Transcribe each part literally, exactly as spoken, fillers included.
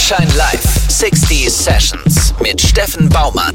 Sunshine Live sechzig Sessions mit Steffen Baumann.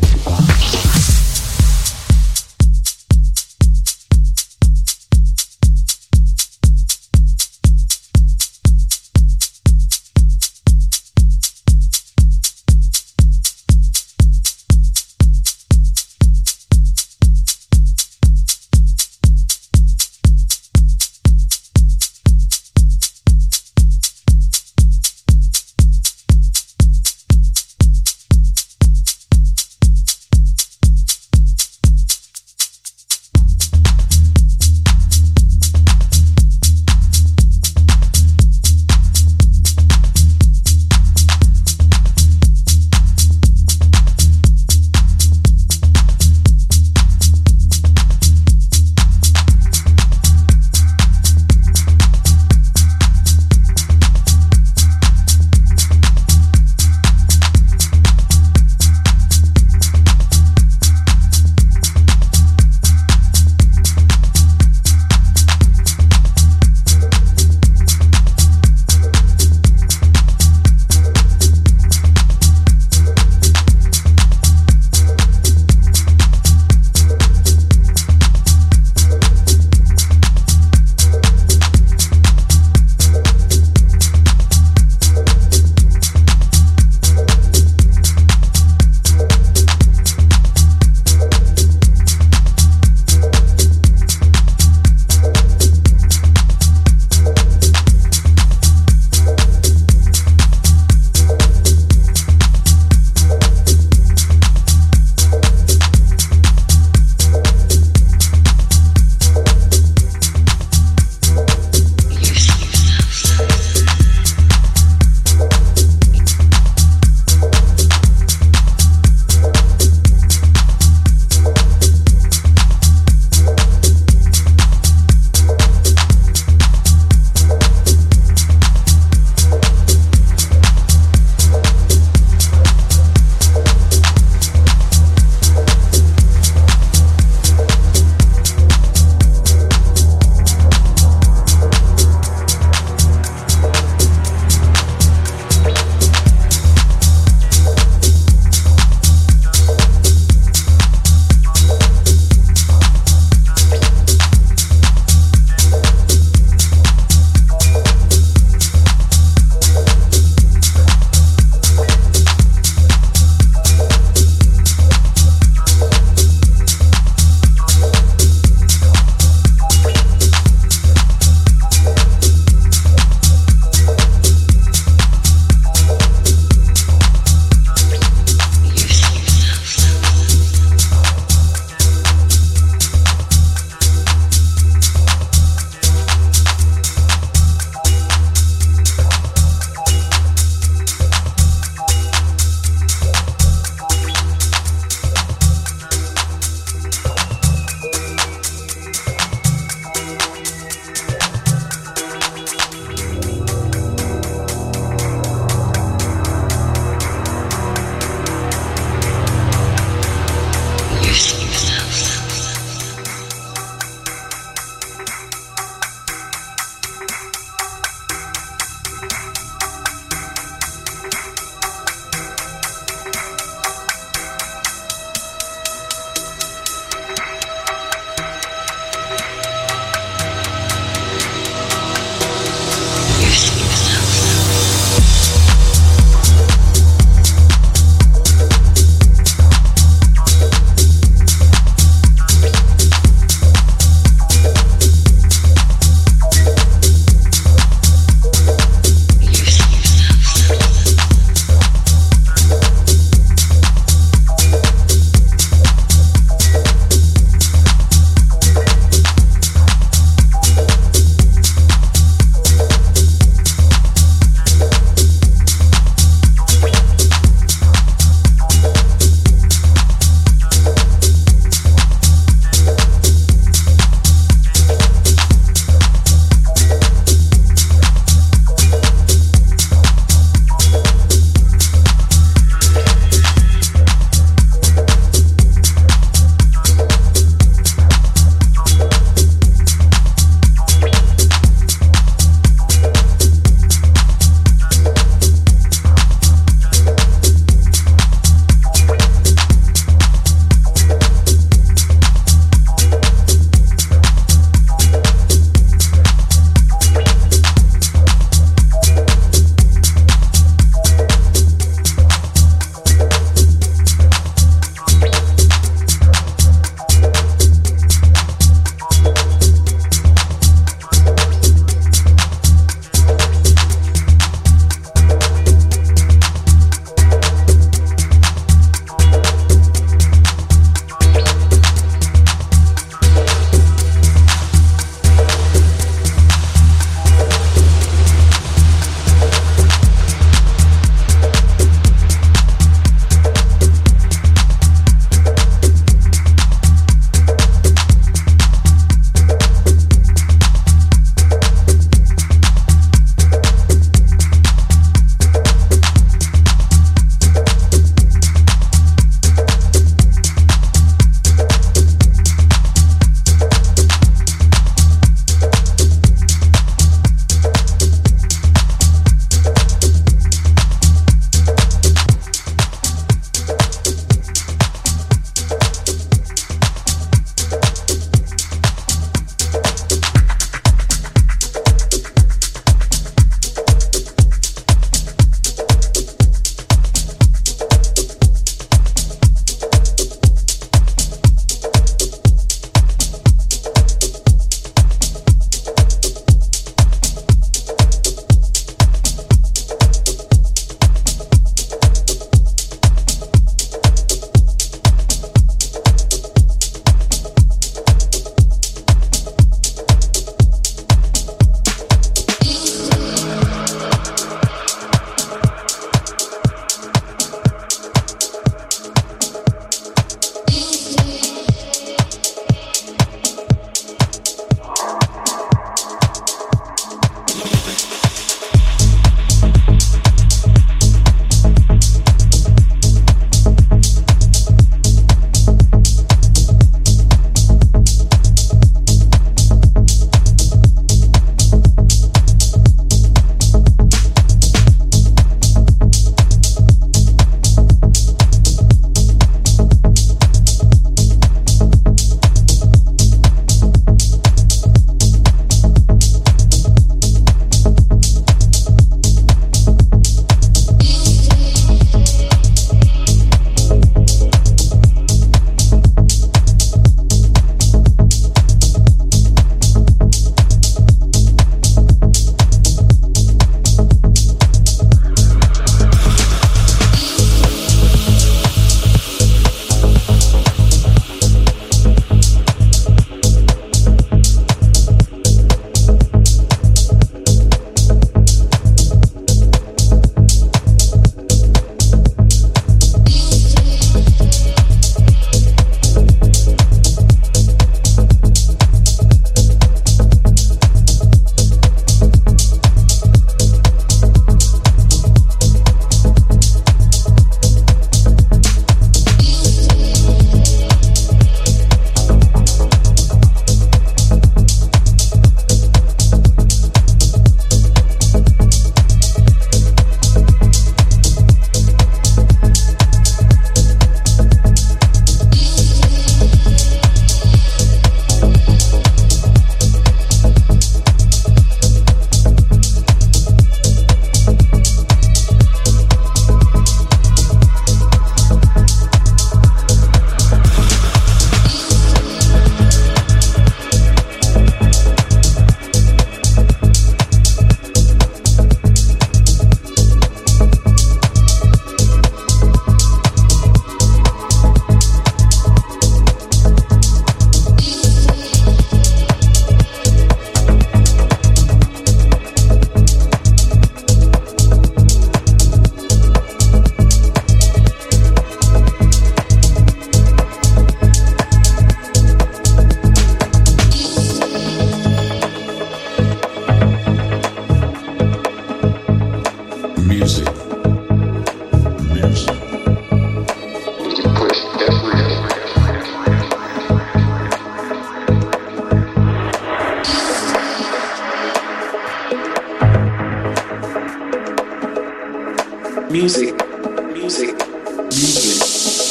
Music. Music. Music.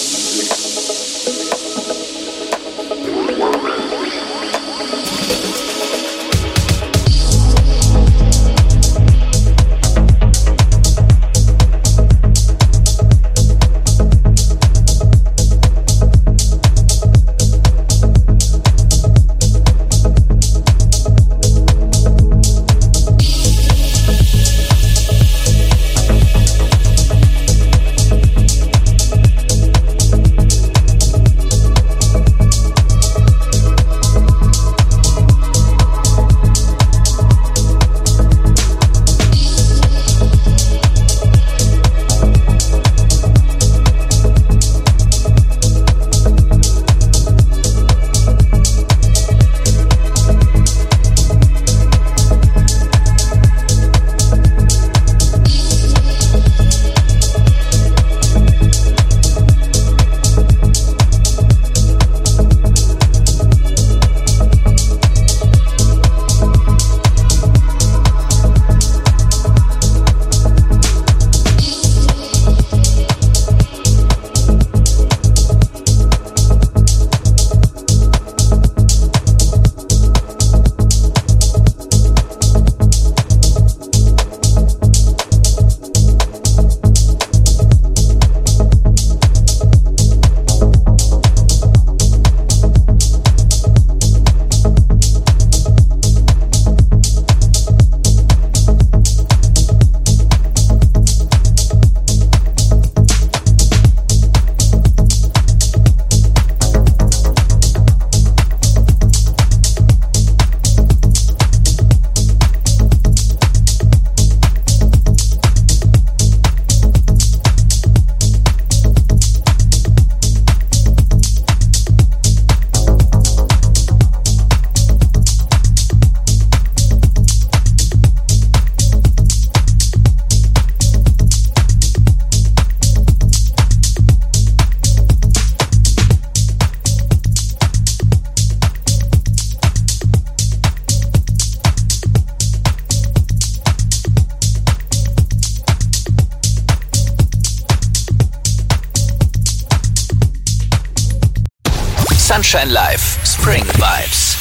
Sunshine Live Spring Vibes.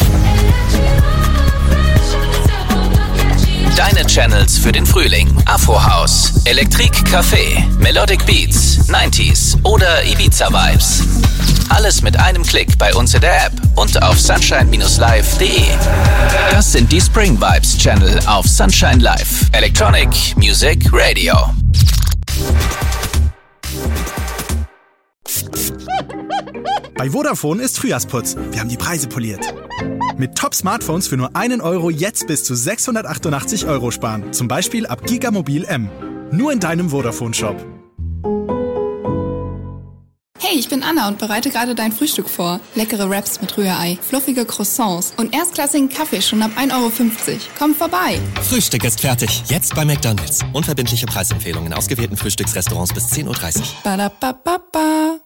Deine Channels für den Frühling. Afro House, Elektrik Café, Melodic Beats, neunziger oder Ibiza Vibes. Alles mit einem Klick bei uns in der App und auf sunshine live punkt de. Das sind die Spring Vibes Channel auf Sunshine Live. Electronic Music Radio. Bei Vodafone ist Frühjahrsputz. Wir haben die Preise poliert. Mit Top-Smartphones für nur einen Euro jetzt bis zu sechshundertachtundachtzig Euro sparen. Zum Beispiel ab Gigamobil M. Nur in deinem Vodafone-Shop. Hey, ich bin Anna und bereite gerade dein Frühstück vor. Leckere Wraps mit Rührei, fluffige Croissants und erstklassigen Kaffee schon ab ein Euro fünfzig. Komm vorbei. Frühstück ist fertig. Jetzt bei McDonald's. Unverbindliche Preisempfehlungen in ausgewählten Frühstücksrestaurants bis zehn Uhr dreißig. Badabababa.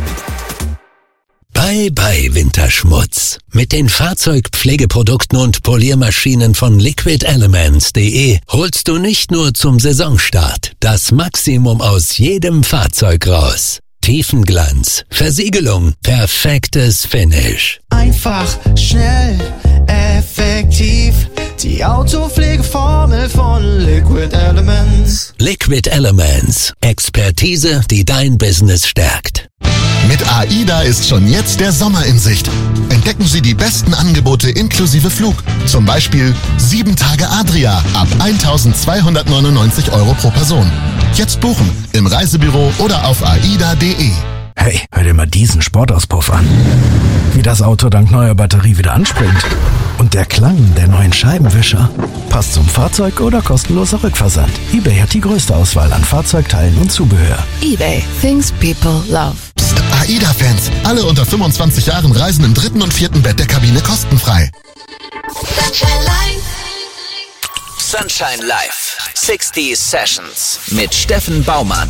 Bye bye Winterschmutz. Mit den Fahrzeugpflegeprodukten und Poliermaschinen von liquid elements punkt de holst du nicht nur zum Saisonstart das Maximum aus jedem Fahrzeug raus. Tiefenglanz, Versiegelung, perfektes Finish. Einfach, schnell, effektiv. Die Autopflegeformel von Liquid Elements. Liquid Elements. Expertise, die dein Business stärkt. Mit AIDA ist schon jetzt der Sommer in Sicht. Entdecken Sie die besten Angebote inklusive Flug. Zum Beispiel sieben Tage Adria ab eintausendzweihundertneunundneunzig Euro pro Person. Jetzt buchen im Reisebüro oder auf aida punkt de. Hey, hör dir mal diesen Sportauspuff an. Wie das Auto dank neuer Batterie wieder anspringt. Und der Klang der neuen Scheibenwischer. Passt zum Fahrzeug oder kostenloser Rückversand. eBay hat die größte Auswahl an Fahrzeugteilen und Zubehör. eBay. Things people love. Psst, AIDA-Fans. Alle unter fünfundzwanzig Jahren reisen im dritten und vierten Bett der Kabine kostenfrei. Sunshine Live. Sunshine Live. sechzig Sessions mit Steffen Baumann.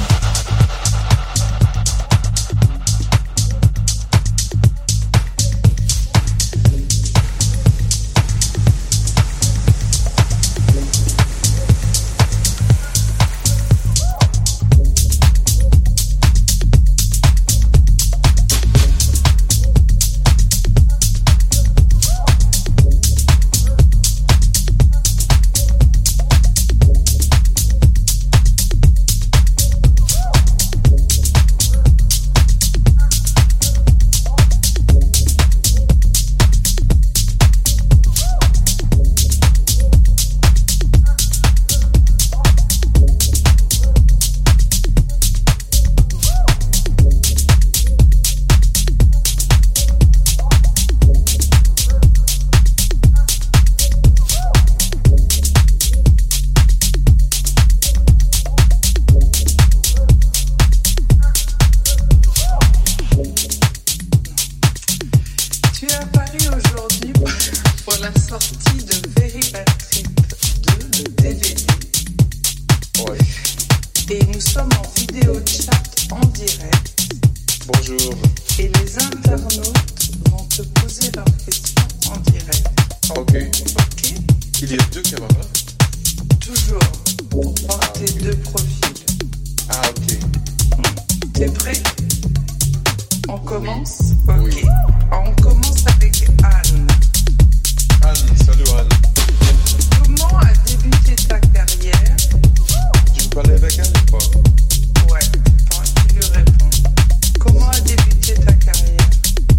Tu es à Paris aujourd'hui pour la sortie de Very Bad Trip deux, le D V D. Ouais. Et nous sommes en vidéo chat en direct. Bonjour. Et les internautes vont te poser leurs questions en direct. Ok. Ok. Il y a deux caméras. Toujours pour porter ah, deux profils. Ah ok. T'es prêt? On commence? Oui. Ok. Oui. On commence avec Anne. Anne, salut Anne. Comment a débuté ta carrière? Tu peux parler avec Anne ou pas? Ouais, tu lui réponds. Comment a débuté ta carrière?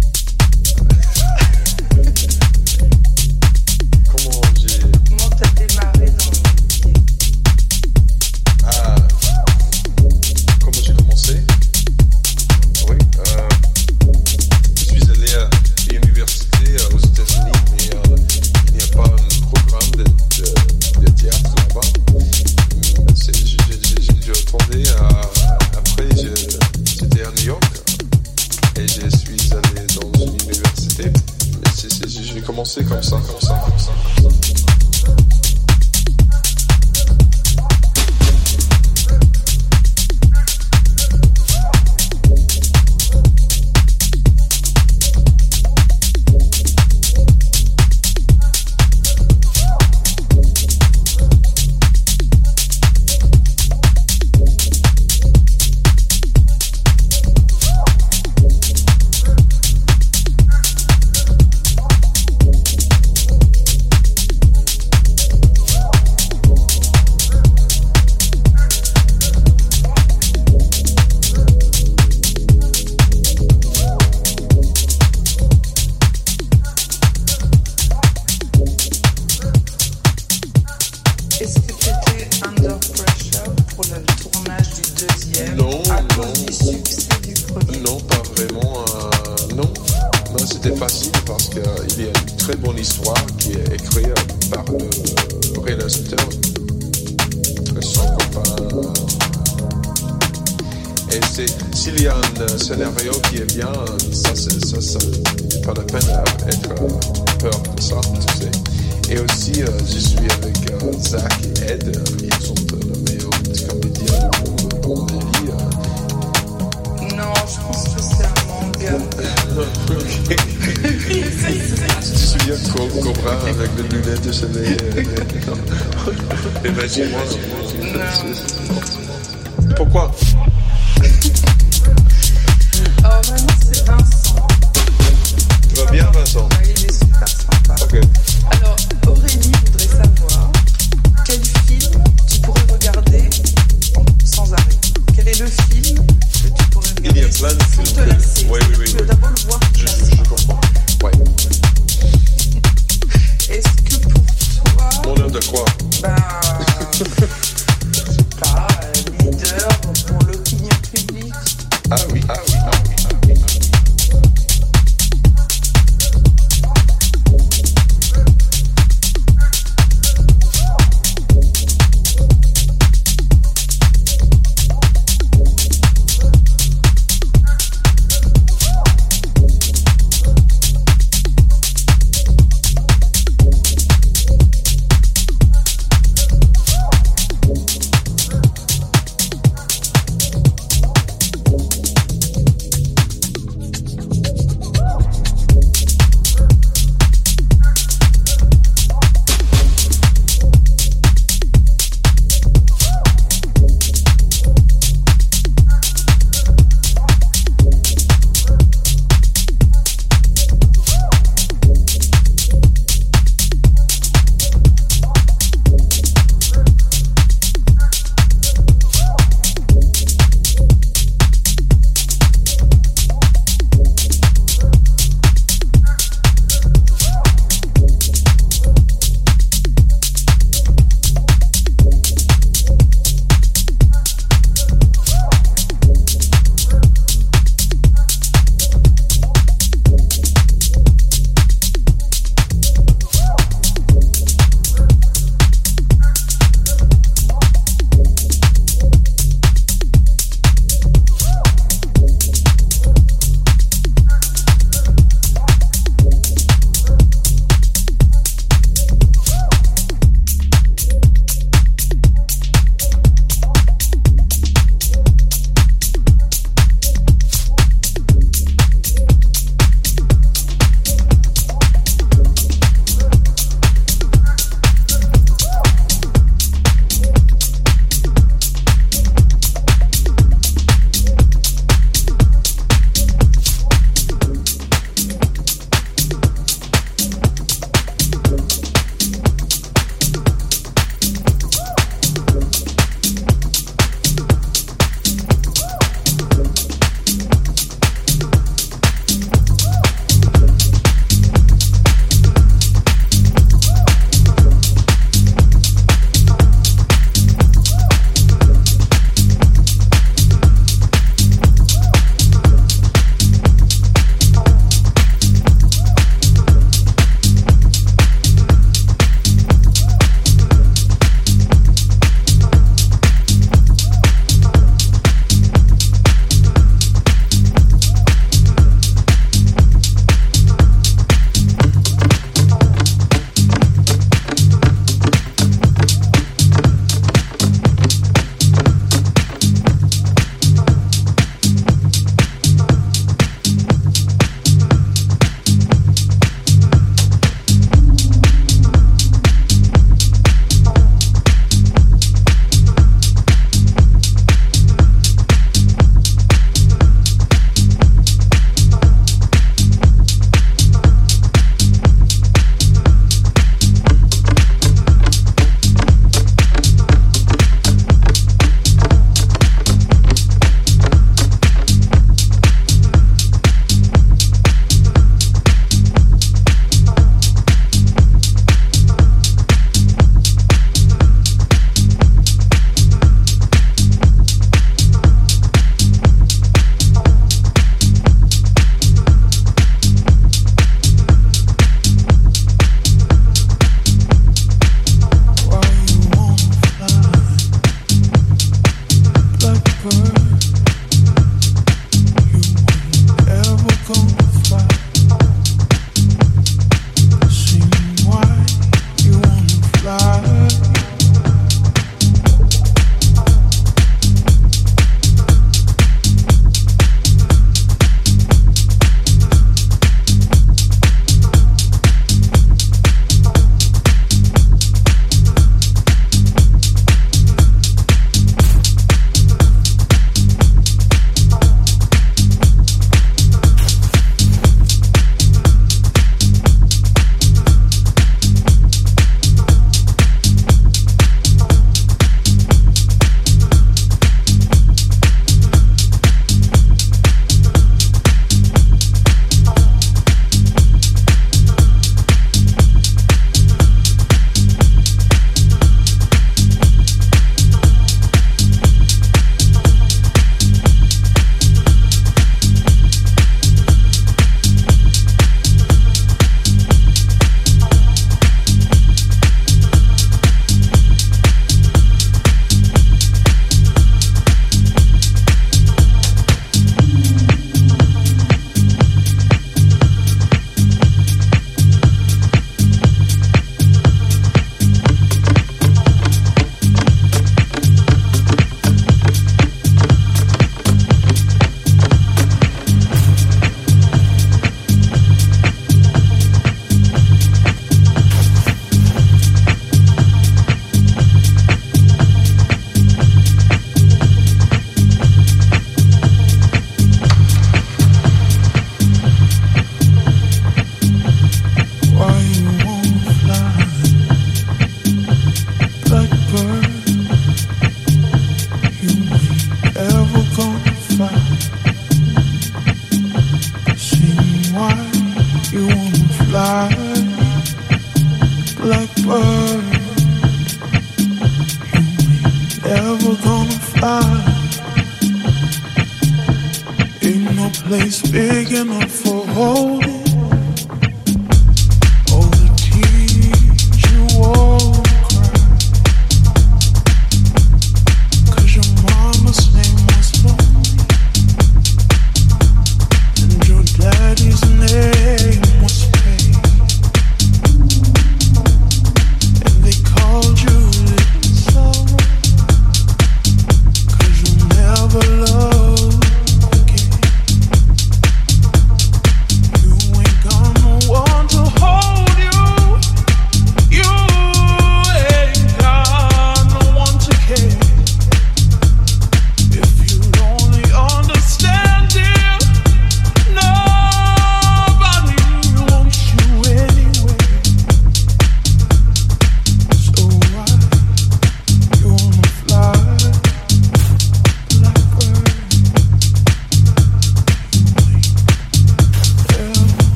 Comment j'ai... Comment t'as démarré dans le métier? Ah, comment j'ai commencé? Oui, euh, je suis allé à l'université euh, aux États-Unis, mais euh, il n'y a pas un programme de, de, de théâtre là-bas. C'est, j'ai, j'ai, j'ai retourné à, après, je, j'étais à New York et je suis allé dans une université. Mais c'est, c'est, j'ai commencé comme ça, comme ça, comme ça, comme ça. Imagine-moi. Pourquoi? Alors maintenant c'est Vincent. Tu vas bien Vincent? Il est super sympa. Ok. Alors Aurélie voudrait savoir quel film tu pourrais regarder sans arrêt. Quel est le film que tu pourrais regarder? Il y a plein de films. Sans te lasser. Oui, oui, oui. Tu veux d'abord le voir. Je, je, je comprends. Ouais. Est-ce que pour toi... Mon heure de quoi? Ben... je sais pas, leader pour le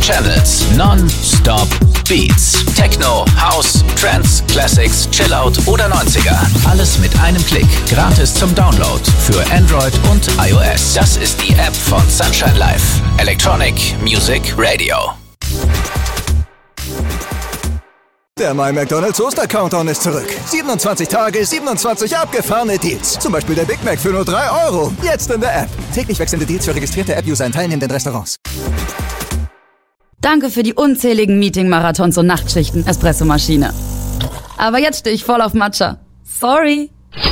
Channels. Non-Stop Beats. Techno, House, Trance, Classics, Chillout oder neunziger. Alles mit einem Klick. Gratis zum Download. Für Android und iOS. Das ist die App von Sunshine Live. Electronic Music Radio. Der My McDonald's Oster-Countdown ist zurück. siebenundzwanzig Tage, siebenundzwanzig abgefahrene Deals. Zum Beispiel der Big Mac für nur drei Euro. Jetzt in der App. Täglich wechselnde Deals für registrierte App-User in teilnehmenden Restaurants. Danke für die unzähligen Meeting-Marathons und Nachtschichten, Espresso-Maschine. Aber jetzt stehe ich voll auf Matcha. Sorry.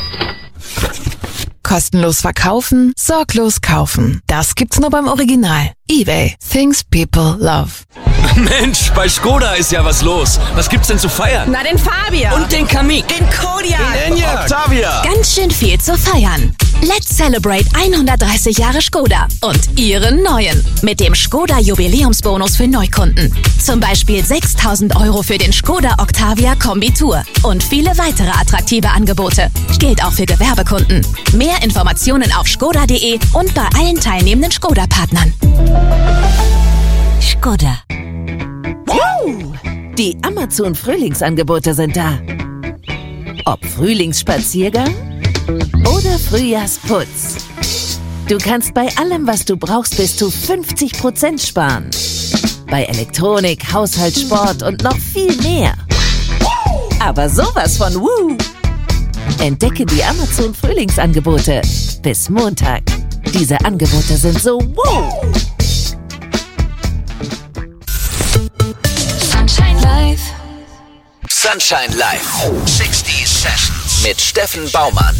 Kostenlos verkaufen, sorglos kaufen. Das gibt's nur beim Original. eBay. Things people love. Mensch, bei Skoda ist ja was los. Was gibt's denn zu feiern? Na, den Fabia. Und den Kamiq. Den Kodiaq. Den Enyaq. Octavia. Ganz schön viel zu feiern. Let's celebrate hundertdreißig Jahre Skoda und ihren neuen. Mit dem Skoda Jubiläumsbonus für Neukunden. Zum Beispiel sechstausend Euro für den Skoda Octavia Kombi Tour. Und viele weitere attraktive Angebote. Gilt auch für Gewerbekunden. Mehr Informationen auf skoda punkt de und bei allen teilnehmenden Skoda-Partnern. Skoda. Wow! Die Amazon-Frühlingsangebote sind da. Ob Frühlingsspaziergang oder Frühjahrsputz. Du kannst bei allem, was du brauchst, bis zu fünfzig Prozent sparen. Bei Elektronik, Haushalt, Sport und noch viel mehr. Aber sowas von Woo! Entdecke die Amazon-Frühlingsangebote bis Montag. Diese Angebote sind so wow! Sunshine Live. Sunshine Live. sechzig Sessions mit Steffen Baumann.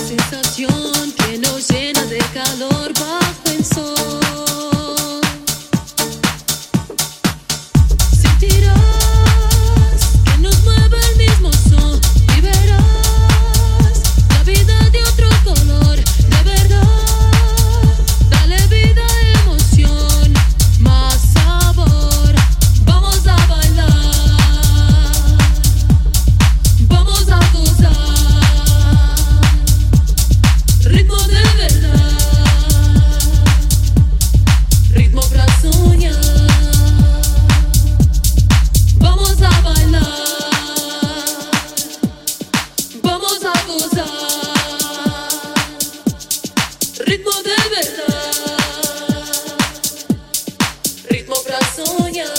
sensación que nos llena de calor bajo el sol. Sentirás que nos mueve el mismo son y verás la vida de otro color, de verdad. Dale vida, emoción, más sabor. Vamos a bailar, vamos a gozar. Ritmo de verdad, ritmo para soñar. Vamos a bailar, vamos a gozar. Ritmo de verdad, ritmo para soñar.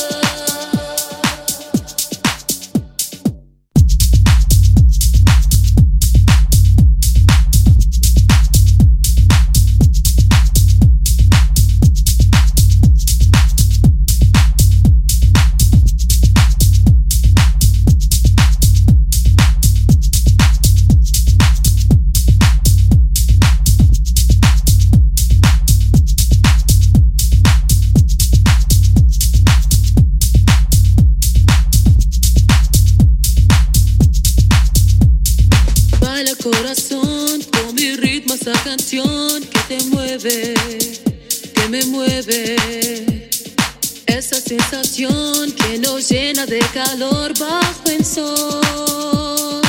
Baila corazón con mi ritmo, esa canción que te mueve, que me mueve. Esa sensación que nos llena de calor bajo el sol.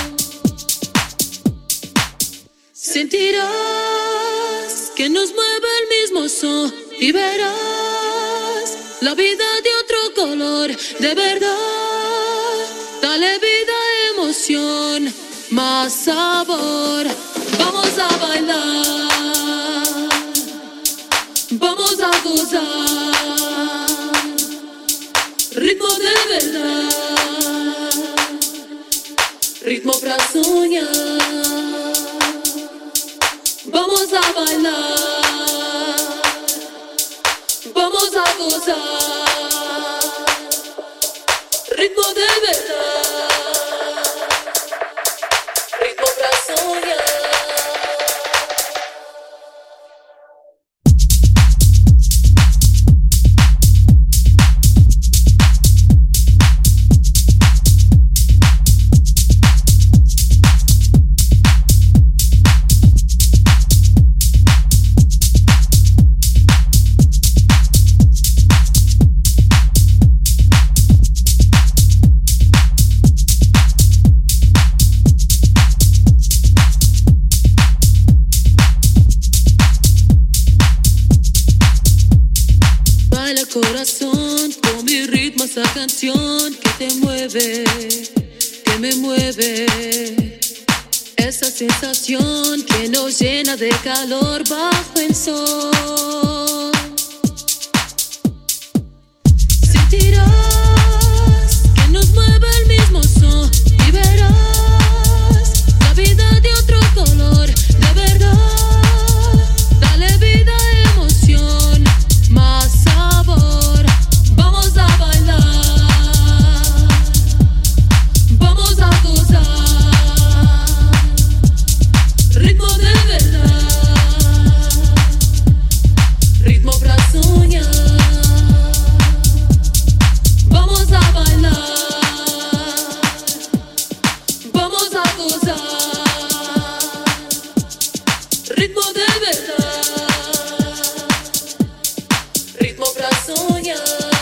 Sentirás que nos mueve el mismo son y verás la vida de otro color, de verdad. Dale vida, emoción, más sabor. Vamos a bailar, vamos a gozar. Ritmo de verdad, ritmo para soñar. Vamos a bailar, vamos a gozar. Ritmo de verdad, ritmo para soñar. Baila corazón con mi ritmo, esa canción que te mueve, que me mueve. Esa sensación que nos llena de calor bajo el sol. Sentirás que nos mueve el mismo son y verás la vida de otro color, de verdad. Dale vida, emoción, más sabor. Vamos a bailar, vamos a gozar. Ritmo de verdad, ritmo para soñar. Vamos a bailar, vamos a gozar. Ritmo de verdad, ritmo para soñar.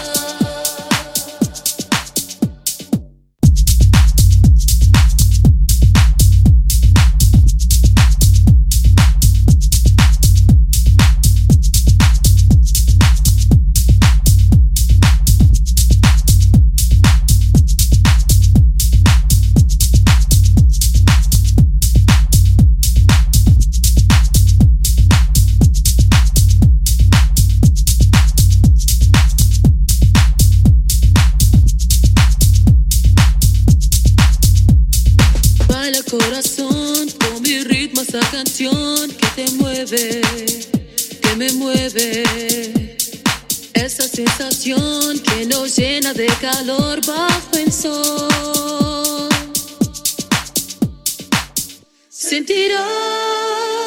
Baila corazón con mi ritmo, esa canción que te mueve, que me mueve. Esa sensación que nos llena de calor bajo el sol. Sentirás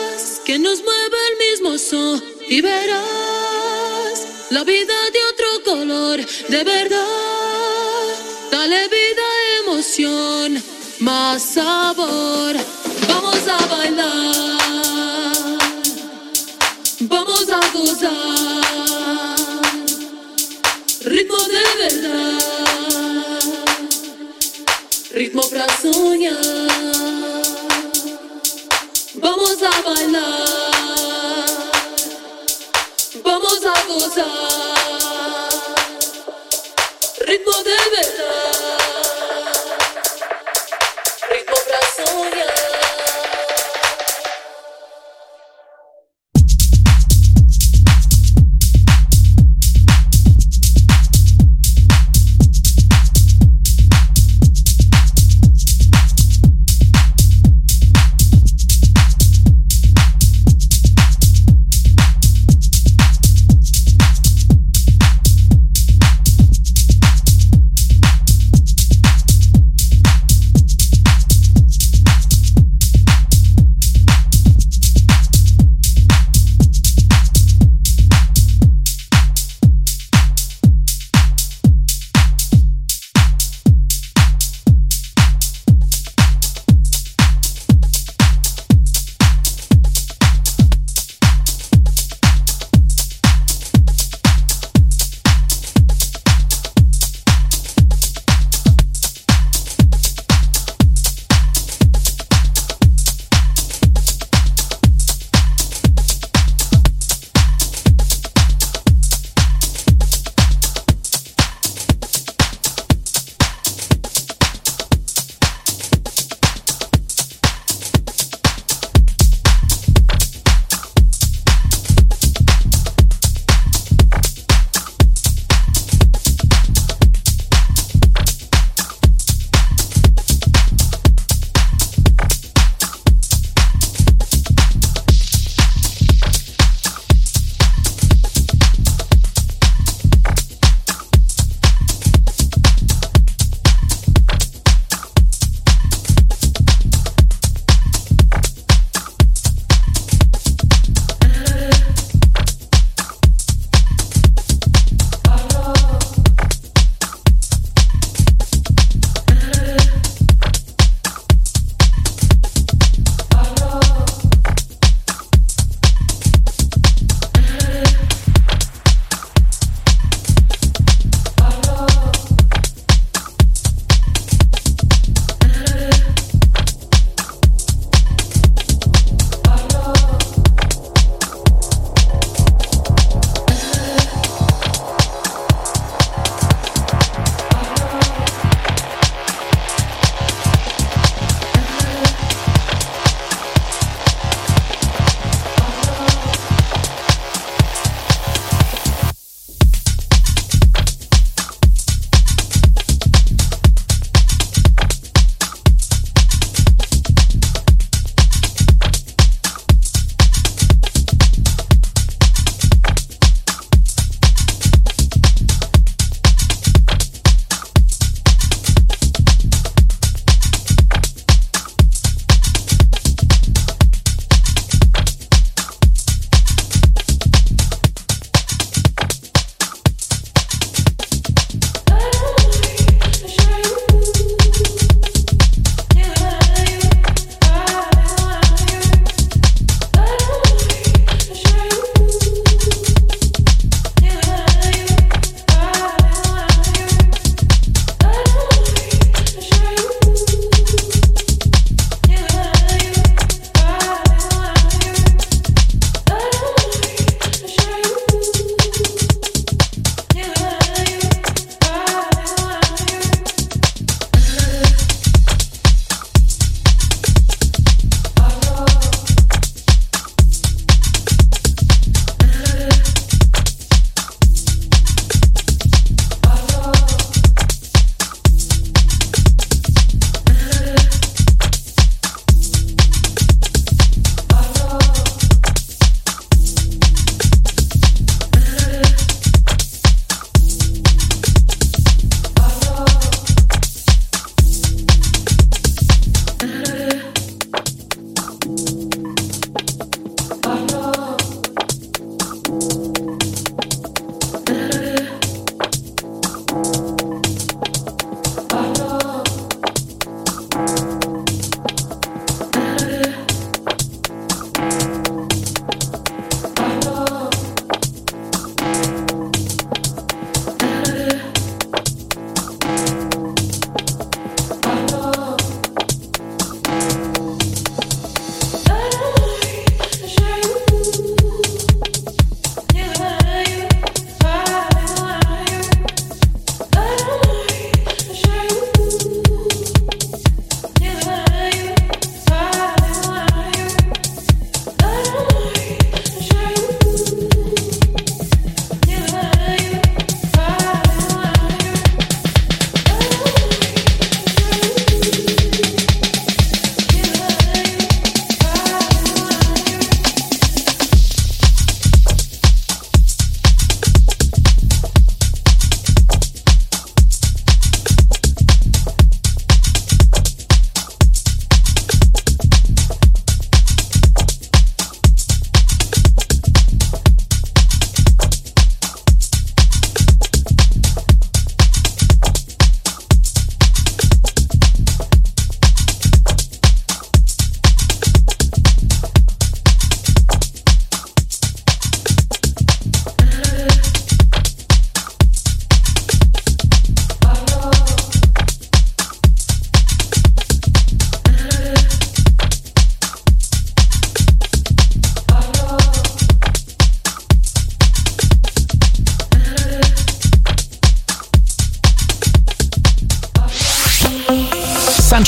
que nos mueve el mismo son y verás la vida de otro color, de verdad. Dale vida, emoción, más sabor. Vamos a bailar, vamos a gozar, ritmo de verdad, ritmo para soñar. Vamos a bailar, vamos a gozar, ritmo de verdad, ritmo para soñar.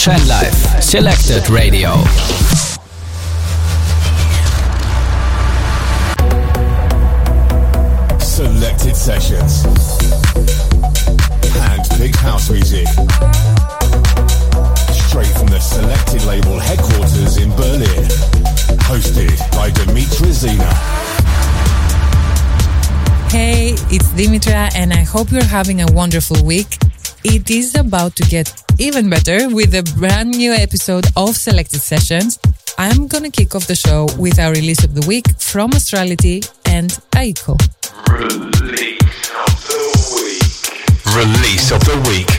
Sunshine Live, Selected Radio. Selected Sessions. Hand-picked house music. Straight from the Selected label headquarters in Berlin. Hosted by Dimitra Zina. Hey, it's Dimitra and I hope you're having a wonderful week. It is about to get even better with a brand new episode of Selected Sessions. I'm gonna kick off the show with our release of the week from Astrality and Aiko. Release of the week. Release of the week.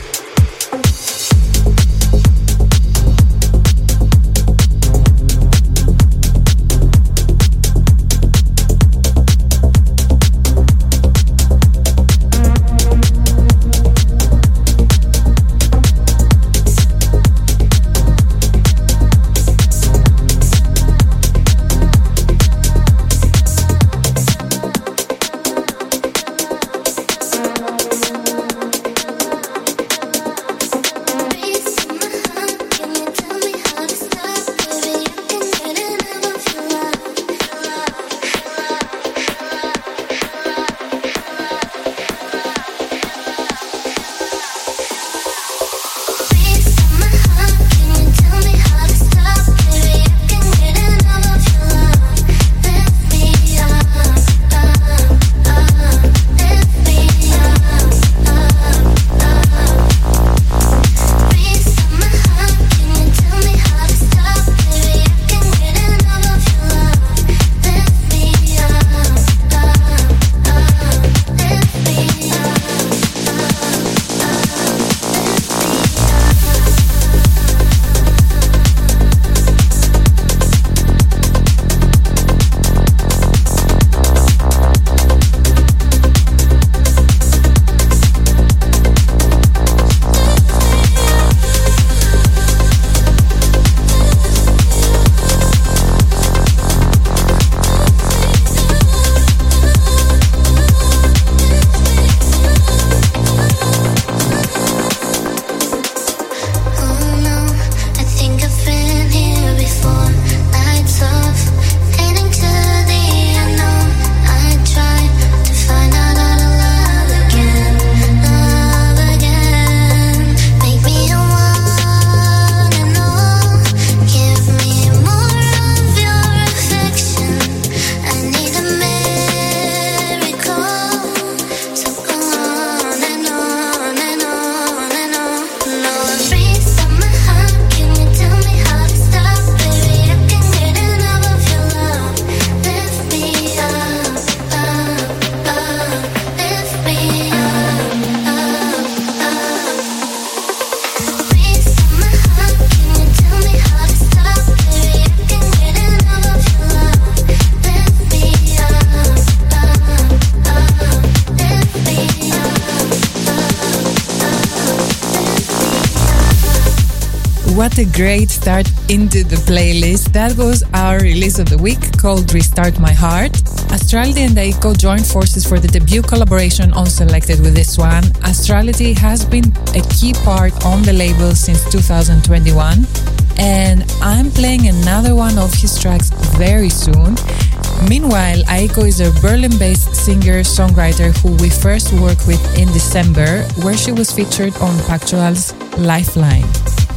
What a great start into the playlist. That was our release of the week called Restart My Heart. Astrality and Aiko joined forces for the debut collaboration on Selected with this one. Astrality has been a key part on the label since two thousand twenty-one, and I'm playing another one of his tracks very soon. Meanwhile, Aiko is a Berlin-based singer-songwriter who we first worked with in December, where she was featured on Pactual's Lifeline.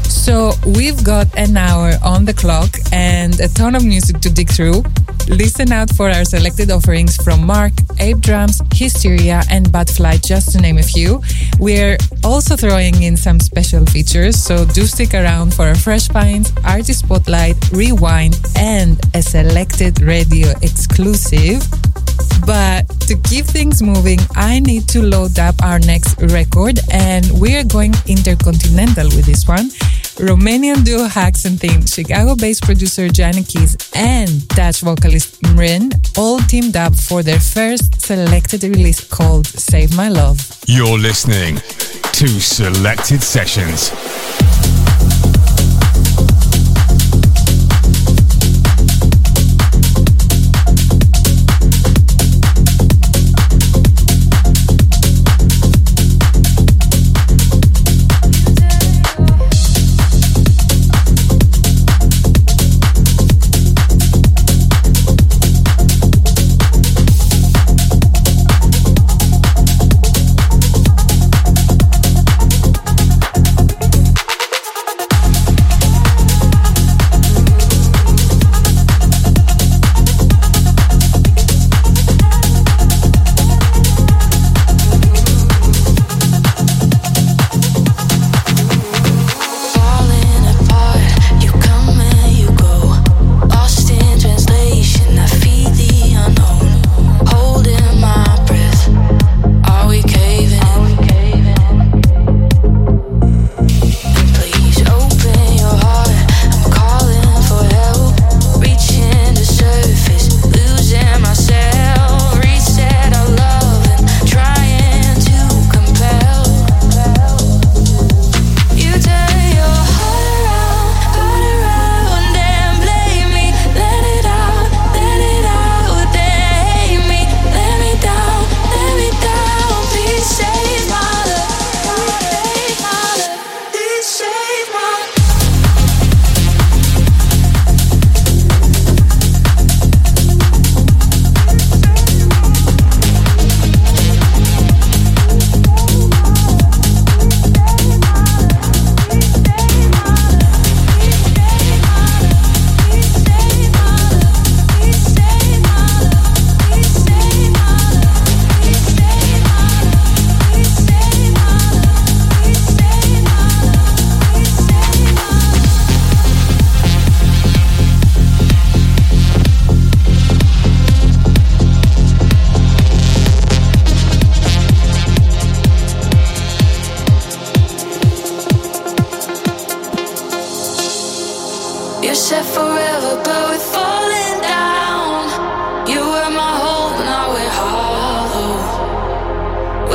So we've got an hour on the clock and a ton of music to dig through. Listen out for our selected offerings from Mark, Ape Drums, Hysteria and Bad Flight, just to name a few. We're also throwing in some special features, so do stick around for a fresh finds, artist spotlight, rewind and a selected radio exclusive. But to keep things moving, I need to load up our next record, and we're going intercontinental with this one. Romanian duo Hacks and Theme, Chicago-based producer Gianni Keys and Dutch vocalist Mrin all teamed up for their first selected release called Save My Love. You're listening to Selected Sessions.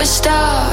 superstar.